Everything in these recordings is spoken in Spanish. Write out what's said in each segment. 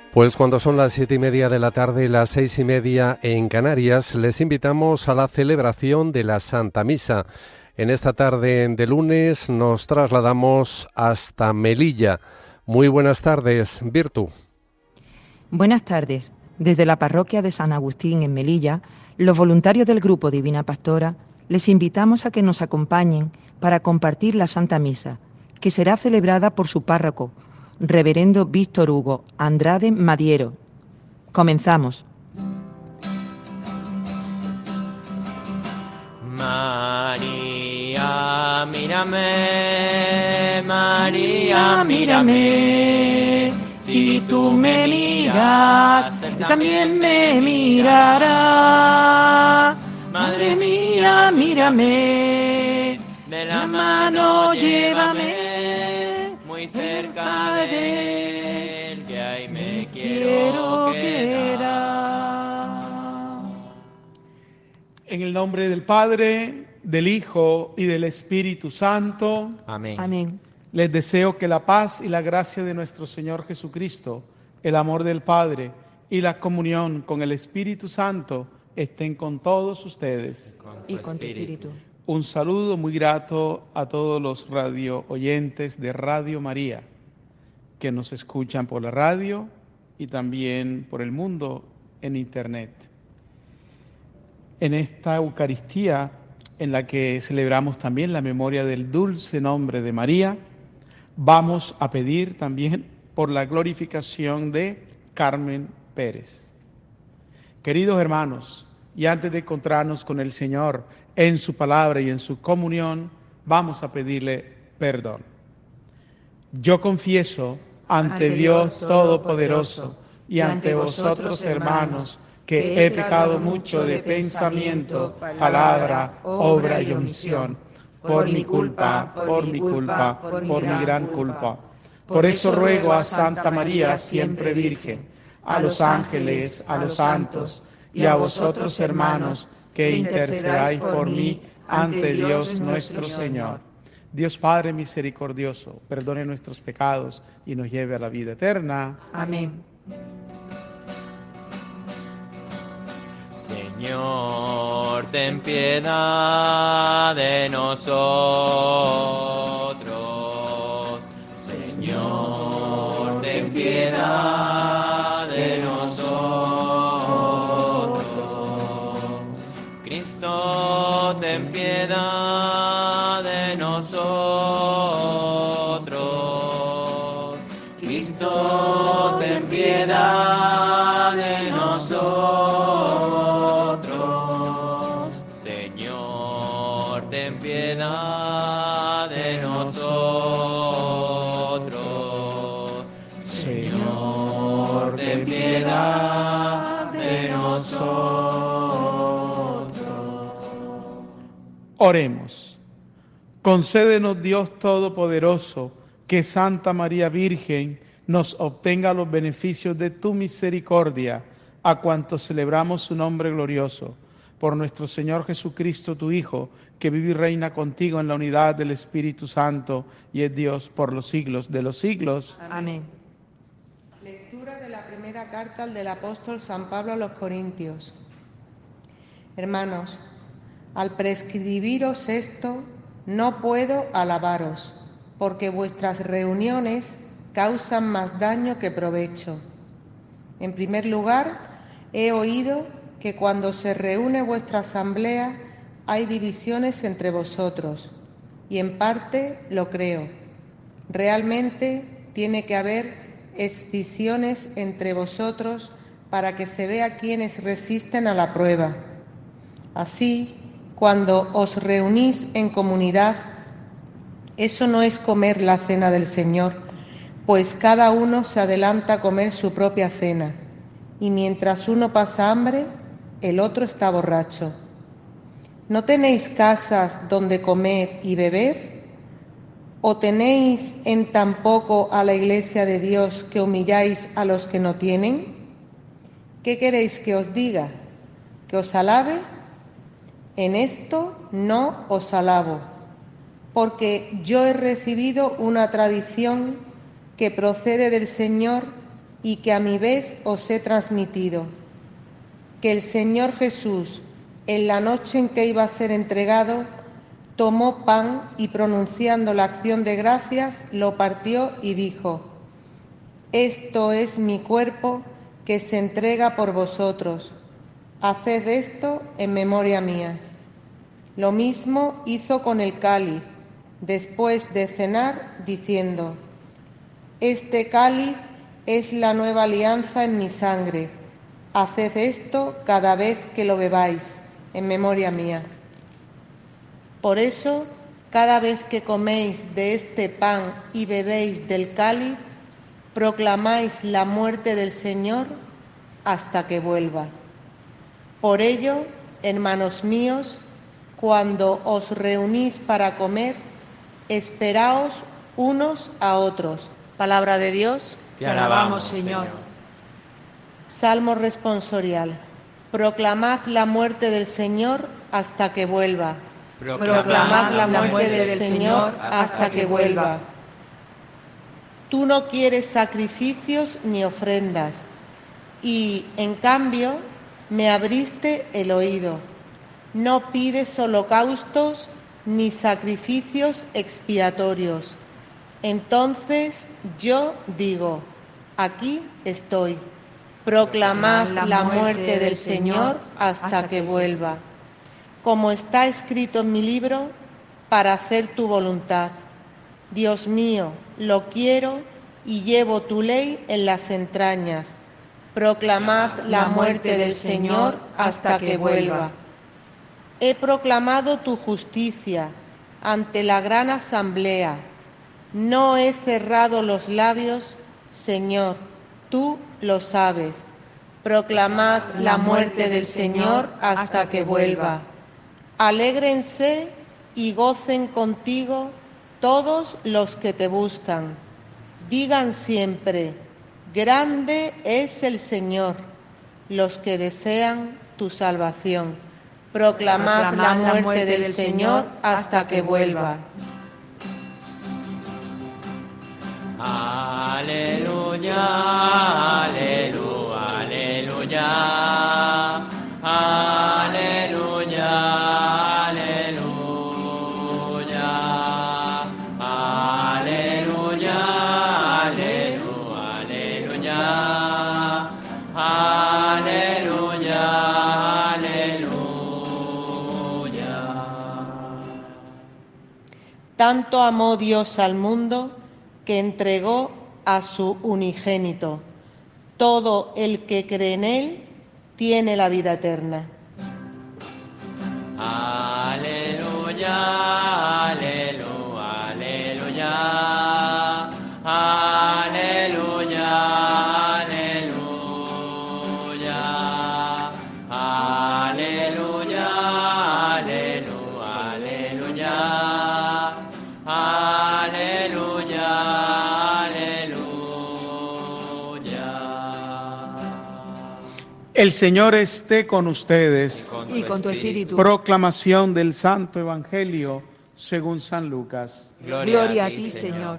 Pues cuando son las 7:30 de la tarde, las 6:30 en Canarias, les invitamos a la celebración de la Santa Misa. En esta tarde de lunes nos trasladamos hasta Melilla. Muy buenas tardes, Virtu. Buenas tardes. Desde la parroquia de San Agustín en Melilla, los voluntarios del Grupo Divina Pastora les invitamos a que nos acompañen para compartir la Santa Misa, que será celebrada por su párroco, Reverendo Víctor Hugo Andrade Madiero. Comenzamos. María, mírame, María, mírame. Si tú me miras, Él también me mirará. Madre mía, mírame, de la mano llévame, muy cerca de Él, que ahí me quiero quedar. En el nombre del Padre, del Hijo y del Espíritu Santo. Amén. Amén. Les deseo que la paz y la gracia de nuestro Señor Jesucristo, el amor del Padre y la comunión con el Espíritu Santo estén con todos ustedes. Y con tu espíritu. Un saludo muy grato a todos los radio oyentes de Radio María que nos escuchan por la radio y también por el mundo en internet. En esta Eucaristía, en la que celebramos también la memoria del dulce nombre de María, vamos a pedir también por la glorificación de Carmen Pérez. Queridos hermanos, y antes de encontrarnos con el Señor en su palabra y en su comunión, vamos a pedirle perdón. Yo confieso ante Dios Todopoderoso y ante vosotros, hermanos, que he pecado mucho de pensamiento, palabra, obra y omisión, por mi culpa, por mi gran culpa. Por eso ruego a Santa María, siempre Virgen, a los ángeles, a los santos y a vosotros, hermanos, que intercedáis por mí ante Dios nuestro Señor. Dios Padre misericordioso, perdone nuestros pecados y nos lleve a la vida eterna. Amén. Señor, ten piedad de nosotros. Señor, ten piedad de nosotros. Cristo, ten piedad de nosotros. Cristo, ten piedad de nosotros. Señor, ten piedad de nosotros. Señor, ten piedad de nosotros. Oremos. Concédenos, Dios Todopoderoso, que Santa María Virgen nos obtenga los beneficios de tu misericordia, a cuantos celebramos su nombre glorioso. Por nuestro Señor Jesucristo, tu Hijo, que vive y reina contigo en la unidad del Espíritu Santo y es Dios por los siglos de los siglos. Amén. Lectura de la primera carta del apóstol San Pablo a los Corintios. Hermanos, al prescribiros esto, no puedo alabaros, porque vuestras reuniones causan más daño que provecho. En primer lugar, he oído que cuando se reúne vuestra asamblea hay divisiones entre vosotros, y en parte lo creo. Realmente tiene que haber escisiones entre vosotros para que se vea quiénes resisten a la prueba. Así, cuando os reunís en comunidad, eso no es comer la cena del Señor, pues cada uno se adelanta a comer su propia cena, y mientras uno pasa hambre, el otro está borracho. ¿No tenéis casas donde comer y beber? ¿O tenéis en tan poco a la Iglesia de Dios que humilláis a los que no tienen? ¿Qué queréis que os diga? ¿Que os alabe? En esto no os alabo, porque yo he recibido una tradición que procede del Señor y que a mi vez os he transmitido. Que el Señor Jesús, en la noche en que iba a ser entregado, tomó pan y, pronunciando la acción de gracias, lo partió y dijo: Esto es mi cuerpo que se entrega por vosotros. Haced esto en memoria mía. Lo mismo hizo con el cáliz, después de cenar, diciendo: Este cáliz es la nueva alianza en mi sangre. Haced esto cada vez que lo bebáis, en memoria mía. Por eso, cada vez que coméis de este pan y bebéis del cáliz, proclamáis la muerte del Señor hasta que vuelva. Por ello, hermanos míos, cuando os reunís para comer, esperaos unos a otros. Palabra de Dios. Te alabamos, Señor. Salmo responsorial. Proclamad la muerte del Señor hasta que vuelva. Proclamad la muerte del Señor hasta que vuelva. Tú no quieres sacrificios ni ofrendas, y, en cambio, me abriste el oído. No pides holocaustos ni sacrificios expiatorios. Entonces yo digo: aquí estoy. Proclamad la muerte del Señor hasta que vuelva. Como está escrito en mi libro, para hacer tu voluntad. Dios mío, lo quiero y llevo tu ley en las entrañas. Proclamad la muerte del Señor hasta que vuelva. He proclamado tu justicia ante la gran asamblea. No he cerrado los labios, Señor, tú lo sabes. Proclamad la muerte del Señor hasta que vuelva. Alégrense y gocen contigo todos los que te buscan. Digan siempre: grande es el Señor, los que desean tu salvación. Proclamad la muerte del Señor hasta que vuelva. Aleluya, aleluya, aleluya, aleluya, aleluya, aleluya, aleluya, aleluya, aleluya. Tanto amó Dios al mundo que entregó a su unigénito. Todo el que cree en él tiene la vida eterna. Aleluya, aleluya, aleluya, aleluya, aleluya, aleluya, aleluya, aleluya, aleluya, aleluya. El Señor esté con ustedes. Y con tu espíritu. Proclamación del Santo Evangelio según San Lucas. Gloria a ti, Señor.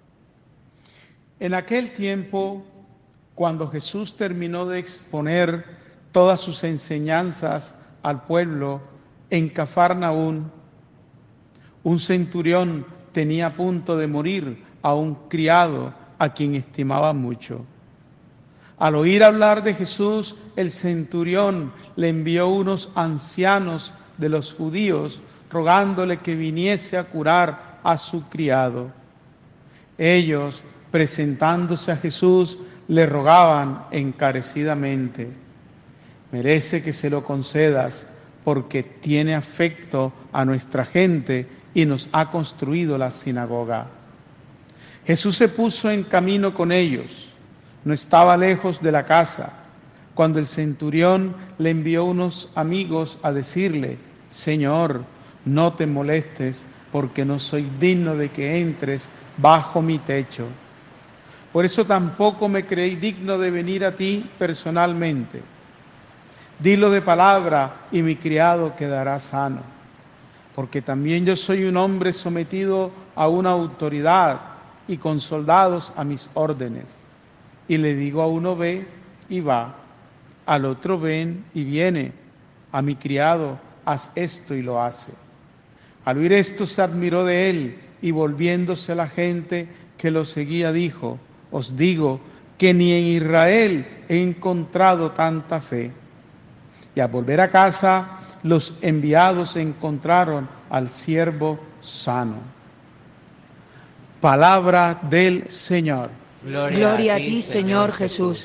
En aquel tiempo, cuando Jesús terminó de exponer todas sus enseñanzas al pueblo en Cafarnaún, un centurión tenía a punto de morir a un criado a quien estimaba mucho. Al oír hablar de Jesús, el centurión le envió unos ancianos de los judíos rogándole que viniese a curar a su criado. Ellos, presentándose a Jesús, le rogaban encarecidamente: merece que se lo concedas, porque tiene afecto a nuestra gente y nos ha construido la sinagoga. Jesús se puso en camino con ellos. No estaba lejos de la casa, cuando el centurión le envió unos amigos a decirle: Señor, no te molestes, porque no soy digno de que entres bajo mi techo. Por eso tampoco me creí digno de venir a ti personalmente. Dilo de palabra y mi criado quedará sano, porque también yo soy un hombre sometido a una autoridad y con soldados a mis órdenes. Y le digo a uno ve y va, al otro ven y viene, a mi criado haz esto y lo hace. Al oír esto se admiró de él y volviéndose a la gente que lo seguía dijo, os digo que ni en Israel he encontrado tanta fe. Y al volver a casa, los enviados encontraron al siervo sano. Palabra del Señor. Gloria a ti, Señor Jesús.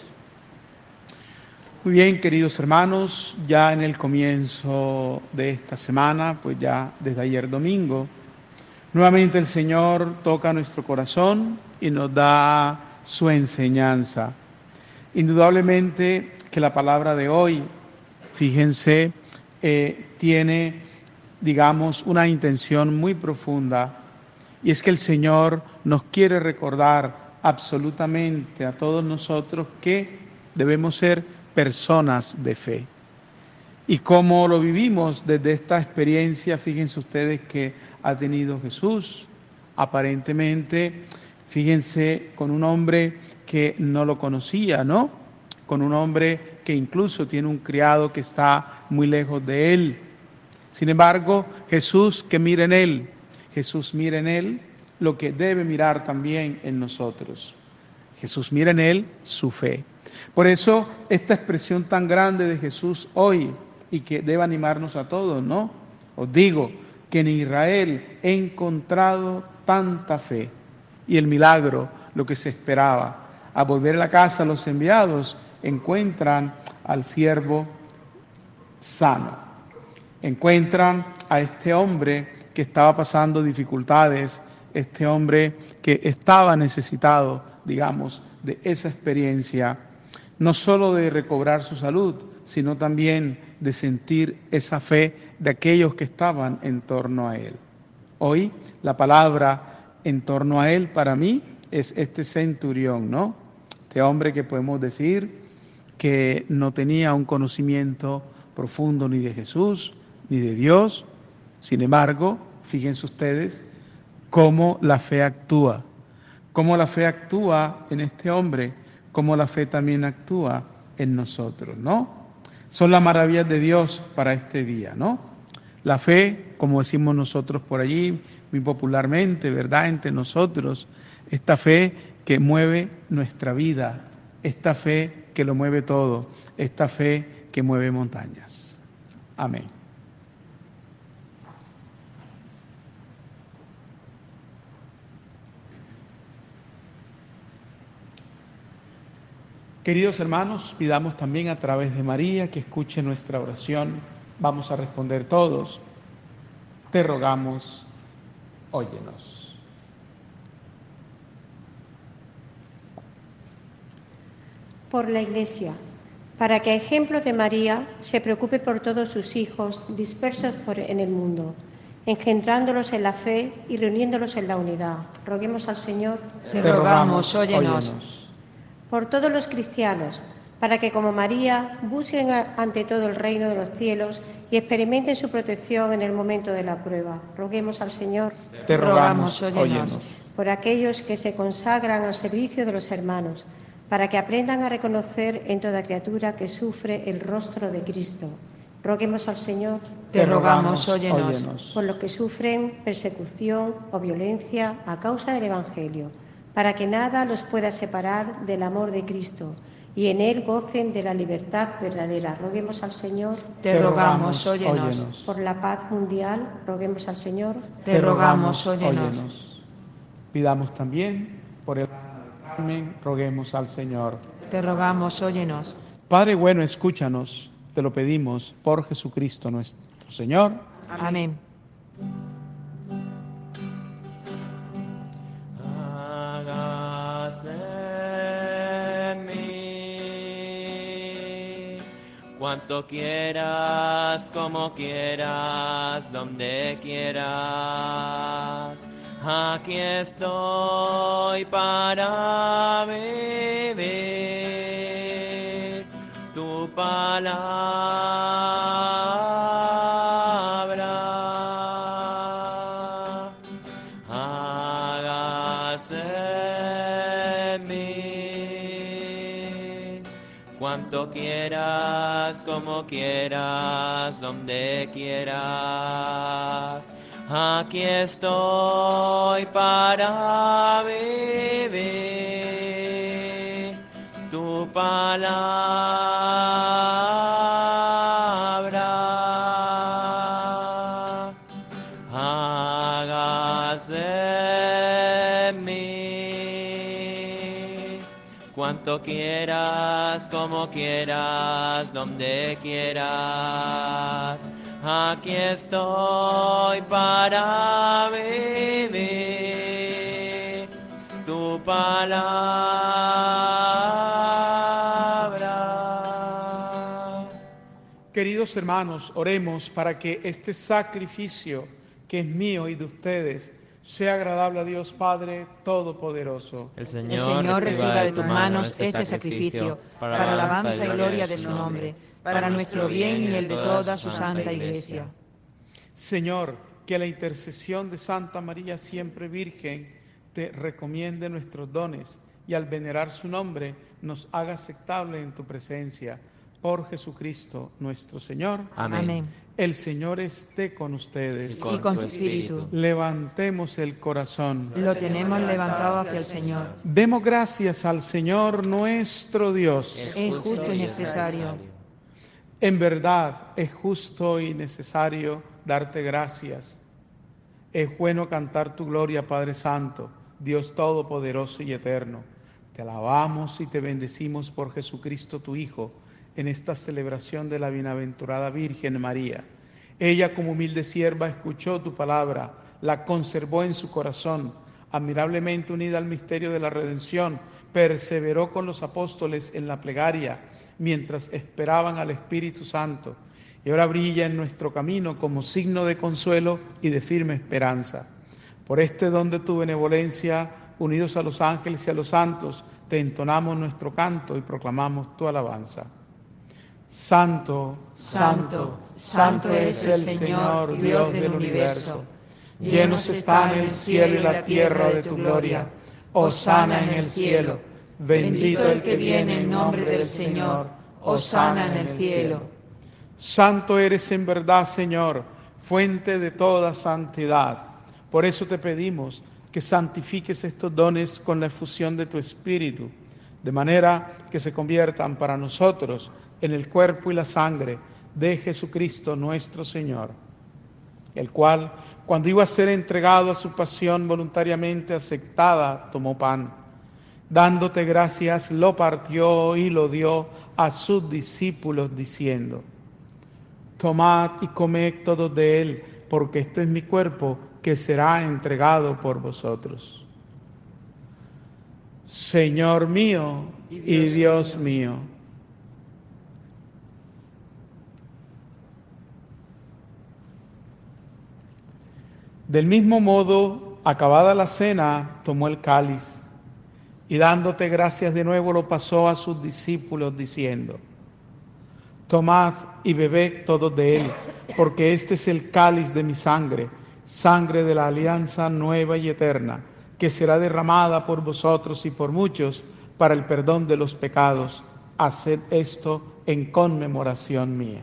Muy bien, queridos hermanos, ya en el comienzo de esta semana, pues ya desde ayer domingo, nuevamente el Señor toca nuestro corazón y nos da su enseñanza. Indudablemente que la palabra de hoy, fíjense, tiene, digamos, una intención muy profunda, y es que el Señor nos quiere recordar absolutamente a todos nosotros que debemos ser personas de fe. Y cómo lo vivimos desde esta experiencia, fíjense ustedes que ha tenido Jesús, aparentemente, fíjense, con un hombre que no lo conocía, ¿no? Con un hombre que incluso tiene un criado que está muy lejos de él. Sin embargo, Jesús que mira en él, Jesús mira en él lo que debe mirar también en nosotros. Jesús mira en él su fe. Por eso, esta expresión tan grande de Jesús hoy, y que debe animarnos a todos, ¿no? Os digo que en Israel he encontrado tanta fe. Y el milagro, lo que se esperaba. Al volver a la casa, los enviados encuentran al siervo sano. Encuentran a este hombre que estaba pasando dificultades, este hombre que estaba necesitado, digamos, de esa experiencia, no solo de recobrar su salud, sino también de sentir esa fe de aquellos que estaban en torno a él. Hoy la palabra en torno a él para mí es este centurión, ¿no? Este hombre que podemos decir que no tenía un conocimiento profundo ni de Jesús, ni de Dios. Sin embargo, fíjense ustedes cómo la fe actúa en este hombre, cómo la fe también actúa en nosotros, ¿no? Son las maravillas de Dios para este día, ¿no? La fe, como decimos nosotros por allí, muy popularmente, ¿verdad?, entre nosotros, esta fe que mueve nuestra vida, esta fe que lo mueve todo, esta fe que mueve montañas. Amén. Queridos hermanos, pidamos también a través de María que escuche nuestra oración. Vamos a responder todos. Te rogamos, óyenos. Por la Iglesia, para que a ejemplo de María se preocupe por todos sus hijos dispersos en el mundo, engendrándolos en la fe y reuniéndolos en la unidad. Roguemos al Señor. Te rogamos, óyenos. Por todos los cristianos, para que como María busquen ante todo el reino de los cielos y experimenten su protección en el momento de la prueba. Roguemos al Señor. Te rogamos, óyenos. Por aquellos que se consagran al servicio de los hermanos, para que aprendan a reconocer en toda criatura que sufre el rostro de Cristo. Roguemos al Señor. Te rogamos, óyenos. Por los que sufren persecución o violencia a causa del Evangelio, para que nada los pueda separar del amor de Cristo y en él gocen de la libertad verdadera. Roguemos al Señor. Te rogamos, óyenos. Por la paz mundial, roguemos al Señor. Te rogamos, óyenos. Pidamos también por el Carmen, roguemos al Señor. Te rogamos, óyenos. Padre bueno, escúchanos, te lo pedimos por Jesucristo nuestro Señor. Amén. Cuanto quieras, como quieras, donde quieras. Aquí estoy para vivir tu palabra. Hágase en mí cuanto quieras, como quieras, donde quieras. Aquí estoy para vivir tu palabra. Hágase en mí cuanto quieras, como quieras, donde quieras. Aquí estoy para vivir tu palabra. Queridos hermanos, oremos para que este sacrificio que es mío y de ustedes sea agradable a Dios Padre Todopoderoso. El Señor reciba de tus manos este sacrificio para alabanza y gloria de su nombre, para nuestro bien y el de toda su santa Iglesia. Señor, que la intercesión de Santa María siempre Virgen te recomiende nuestros dones y al venerar su nombre nos haga aceptable en tu presencia. Por Jesucristo nuestro Señor. Amén. El Señor esté con ustedes. Y con tu espíritu. Levantemos el corazón. Lo tenemos levantado hacia el Señor. Demos gracias al Señor nuestro Dios. Es justo y necesario. En verdad es justo y necesario darte gracias. Es bueno cantar tu gloria, Padre Santo, Dios Todopoderoso y Eterno. Te alabamos y te bendecimos por Jesucristo tu Hijo, en esta celebración de la bienaventurada Virgen María. Ella, como humilde sierva, escuchó tu palabra, la conservó en su corazón, admirablemente unida al misterio de la redención, perseveró con los apóstoles en la plegaria, mientras esperaban al Espíritu Santo, y ahora brilla en nuestro camino como signo de consuelo y de firme esperanza. Por este don de tu benevolencia, unidos a los ángeles y a los santos, te entonamos nuestro canto y proclamamos tu alabanza. Santo, santo, santo es el Señor, Dios del universo. Llenos están el cielo y la tierra de tu gloria. Hosana en el cielo. Bendito el que viene en nombre del Señor. Hosana en el cielo. Santo eres en verdad, Señor, fuente de toda santidad. Por eso te pedimos que santifiques estos dones con la efusión de tu Espíritu, de manera que se conviertan para nosotros en el cuerpo y la sangre de Jesucristo nuestro Señor, el cual, cuando iba a ser entregado a su pasión voluntariamente aceptada, tomó pan. Dándote gracias, lo partió y lo dio a sus discípulos, diciendo: tomad y comed todos de él, porque este es mi cuerpo que será entregado por vosotros. Señor mío y Dios mío. Del mismo modo, acabada la cena, tomó el cáliz y dándote gracias de nuevo lo pasó a sus discípulos diciendo: tomad y bebed todos de él, porque este es el cáliz de mi sangre, sangre de la alianza nueva y eterna, que será derramada por vosotros y por muchos para el perdón de los pecados. Haced esto en conmemoración mía.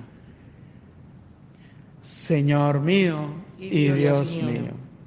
Señor mío y Dios mío.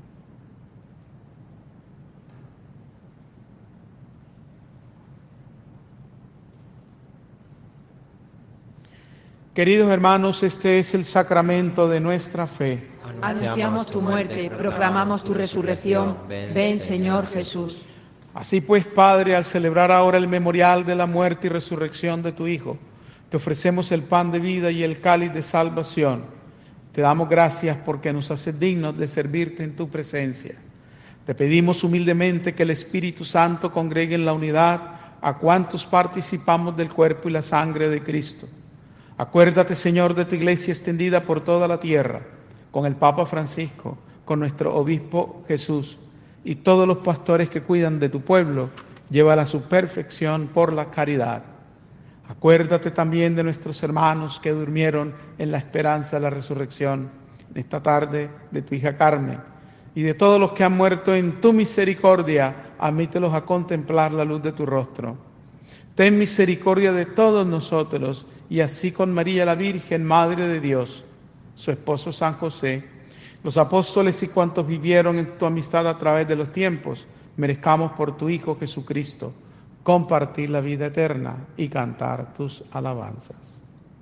Queridos hermanos, este es el sacramento de nuestra fe. Anunciamos tu muerte, proclamamos tu resurrección. Ven, Señor Jesús. Así pues, Padre, al celebrar ahora el memorial de la muerte y resurrección de tu Hijo, te ofrecemos el pan de vida y el cáliz de salvación. Te damos gracias porque nos haces dignos de servirte en tu presencia. Te pedimos humildemente que el Espíritu Santo congregue en la unidad a cuantos participamos del cuerpo y la sangre de Cristo. Acuérdate, Señor, de tu iglesia extendida por toda la tierra, con el Papa Francisco, con nuestro obispo Jesús y todos los pastores que cuidan de tu pueblo. Llévala a su perfección por la caridad. Acuérdate también de nuestros hermanos que durmieron en la esperanza de la resurrección, en esta tarde de tu hija Carmen, y de todos los que han muerto en tu misericordia, admítelos a contemplar la luz de tu rostro. ten misericordia de todos nosotros, y así con María la Virgen, Madre de Dios, su esposo San José, los apóstoles y cuantos vivieron en tu amistad a través de los tiempos, merezcamos por tu Hijo Jesucristo compartir la vida eterna y cantar tus alabanzas.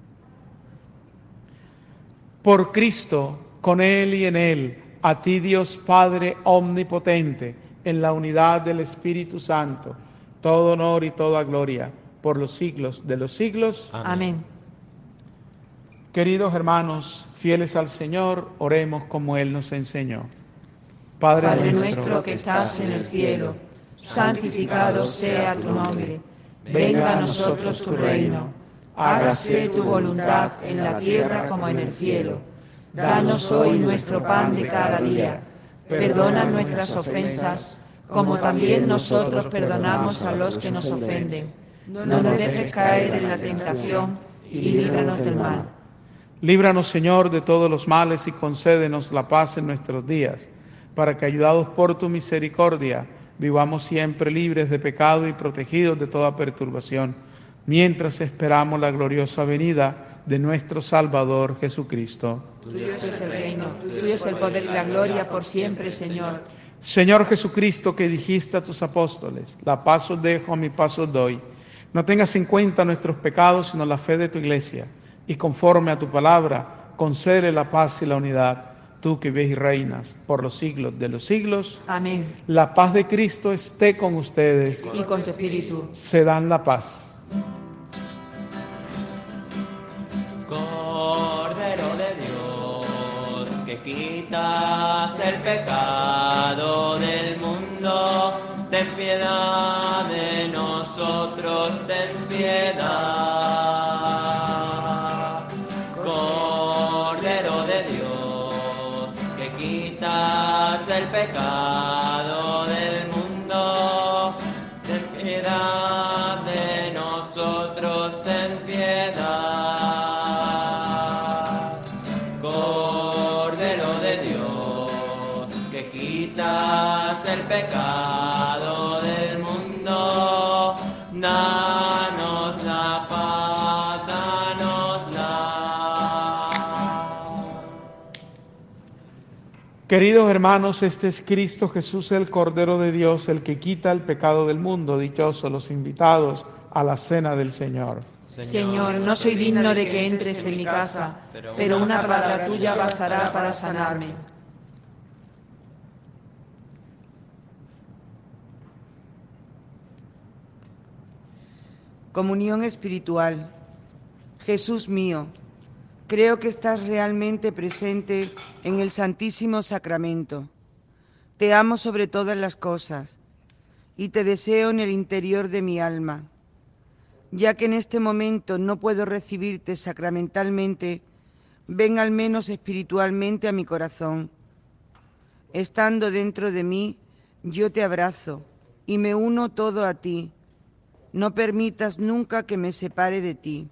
Por Cristo, con Él y en Él, a ti Dios Padre omnipotente, en la unidad del Espíritu Santo, todo honor y toda gloria por los siglos de los siglos. Amén. Queridos hermanos, fieles al Señor, oremos como Él nos enseñó. Padre nuestro que estás en el cielo, santificado sea tu nombre. Venga a nosotros tu reino. Hágase tu voluntad en la tierra como en el cielo. Danos hoy nuestro pan de cada día. Perdona nuestras ofensas, como también nosotros perdonamos a los que nos ofenden. No nos dejes caer en la tentación y líbranos del mal. Líbranos, Señor, de todos los males y concédenos la paz en nuestros días, para que, ayudados por tu misericordia, vivamos siempre libres de pecado y protegidos de toda perturbación, mientras esperamos la gloriosa venida de nuestro Salvador Jesucristo. Tuyo es el reino, tuyo es el poder y la gloria por siempre, Señor. Señor Jesucristo, que dijiste a tus apóstoles, la paz os dejo, mi paz os doy. No tengas en cuenta nuestros pecados, sino la fe de tu iglesia, y conforme a tu palabra, concédele la paz y la unidad, tú que vives y reinas por los siglos de los siglos. Amén. La paz de Cristo esté con ustedes. Y con tu espíritu. Se dan la paz. Cordero de Dios, que quitas el pecado del mundo, ten piedad de nosotros, ten piedad. Cordero de Dios, que quitas el pecado del mundo, ten piedad de nosotros, ten piedad. Cordero de Dios, que quitas el pecado del mundo, danos la paz, danos la. Queridos hermanos, este es Cristo Jesús, el Cordero de Dios, el que quita el pecado del mundo. Dichosos los invitados a la cena del Señor. Señor, no soy digno de que entres en mi casa, pero una palabra tuya bastará para sanarme. Comunión espiritual. Jesús mío, creo que estás realmente presente en el Santísimo Sacramento. Te amo sobre todas las cosas y te deseo en el interior de mi alma. Ya que en este momento no puedo recibirte sacramentalmente, ven al menos espiritualmente a mi corazón. Estando dentro de mí, yo te abrazo y me uno todo a ti. No permitas nunca que me separe de ti.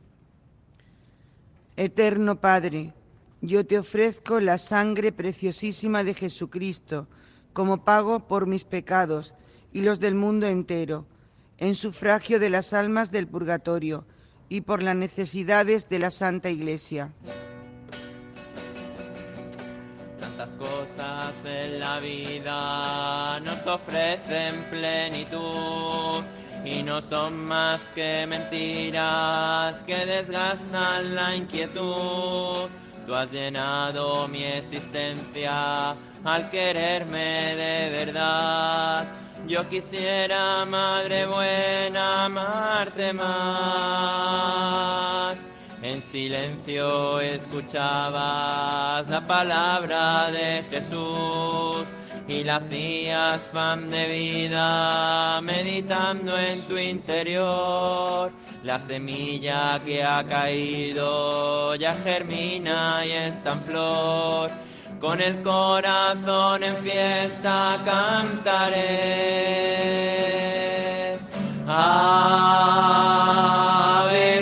Eterno Padre, yo te ofrezco la sangre preciosísima de Jesucristo como pago por mis pecados y los del mundo entero, en sufragio de las almas del purgatorio y por las necesidades de la Santa Iglesia. Tantas cosas en la vida nos ofrecen plenitud y no son más que mentiras que desgastan la inquietud. Tú has llenado mi existencia al quererme de verdad. Yo quisiera, Madre buena, amarte más. En silencio escuchabas la palabra de Jesús y la hacías pan de vida, meditando en tu interior. La semilla que ha caído ya germina y está en flor. Con el corazón en fiesta cantaré. Ave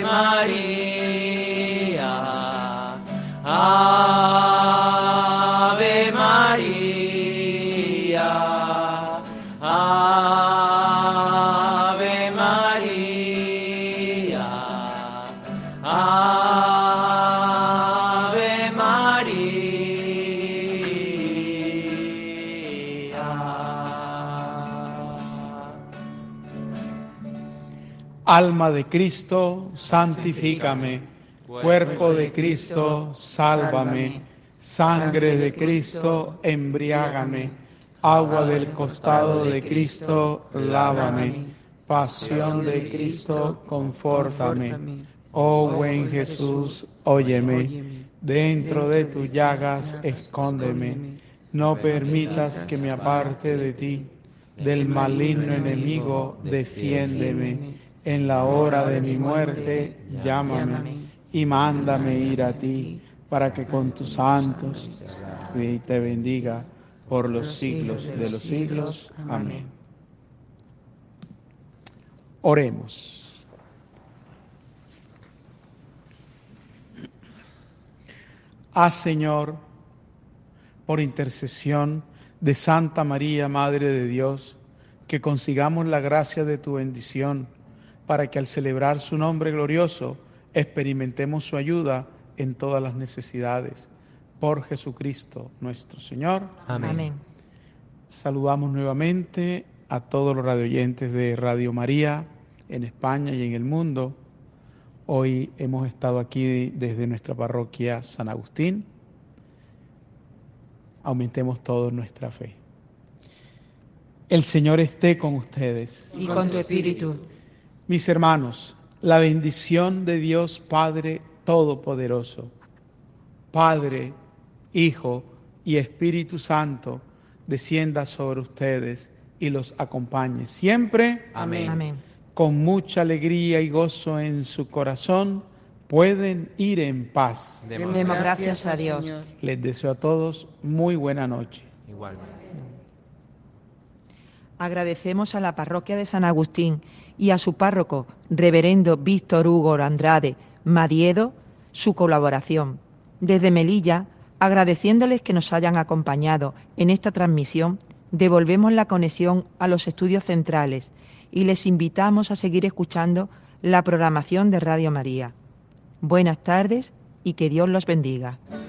María, Ave María, Ave María. Alma de Cristo, santifícame. Cuerpo de Cristo, sálvame. Sangre de Cristo, embriágame. Agua del costado de Cristo, lávame. Pasión de Cristo, confórtame. Oh buen Jesús, óyeme. Dentro de tus llagas, escóndeme. No permitas que me aparte de ti. Del maligno enemigo, defiéndeme. En la hora de mi muerte, llámame y mándame ir a ti, para que con tus santos te bendiga por los siglos de los siglos. Amén. Oremos. Haz, Señor, por intercesión de Santa María, Madre de Dios, que consigamos la gracia de tu bendición, para que al celebrar su nombre glorioso experimentemos su ayuda en todas las necesidades. Por Jesucristo nuestro Señor. Amén. Amén. Saludamos nuevamente a todos los radioyentes de Radio María en España y en el mundo. Hoy hemos estado aquí desde nuestra parroquia San Agustín. Aumentemos todos nuestra fe. El Señor esté con ustedes. Y con tu espíritu. Mis hermanos, la bendición de Dios Padre Todopoderoso, Padre, Hijo y Espíritu Santo, descienda sobre ustedes y los acompañe siempre. Amén. Amén. Con mucha alegría y gozo en su corazón, pueden ir en paz. Demos gracias a Dios. Les deseo a todos muy buena noche. Igualmente. Agradecemos a la parroquia de San Agustín y a su párroco, reverendo Víctor Hugo Andrade Madiedo, su colaboración. Desde Melilla, agradeciéndoles que nos hayan acompañado en esta transmisión, devolvemos la conexión a los estudios centrales y les invitamos a seguir escuchando la programación de Radio María. Buenas tardes y que Dios los bendiga.